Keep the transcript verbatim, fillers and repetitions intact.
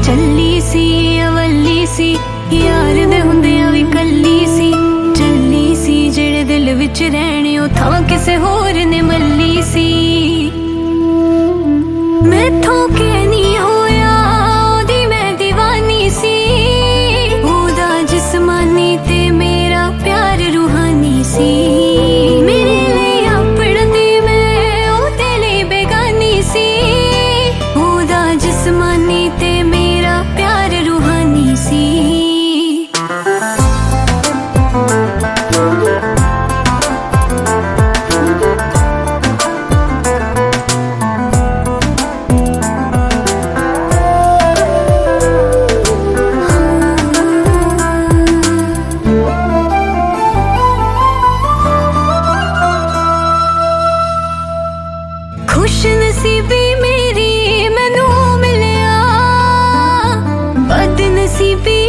ਚੱਲੀ ਸੀ ਅਵੱਲੀ ਸੀ ਯਾਰ ਦੇ ਹੁੰਦਿਆਂ ਵੀ ਕੱਲੀ ਸੀ ਚੱਲੀ ਸੀ ਜਿਹੜੇ ਦਿਲ ਵਿੱਚ ਰਹਿਣੇ ਉਹ ਥਾਂ ਕਿਸੇ ਹੋਰ ਨੇ ਮੱਲੀ ਸੀ ਮੈਥੋਂ ਕਿ ਨਹੀਂ ਹੋਇਆ ਉਹਦੀ ਮੈਂ ਦੀਵਾਨੀ ਸੀ ਉਹਦਾ ਜਿਸਮਾਨੀ ਤੇ ਮੇਰਾ ਪਿਆਰ ਰੂਹਾਨੀ ਸੀ ਮੇਰੇ ਲਈ ਆਪਣਦੀ ਮੈਂ ਉਹਦੇ ਲਈ ਬੇਗਾਨੀ ਸੀ ਉਹਦਾ ਜਿਸਮਾਨੀ ਤੇ ਮੇਰਾ ਪਿਆਰ ਰੂਹਾਨੀ ਸੀ खुश नसीबी मेरी मैनू मिलिया बद नसीबी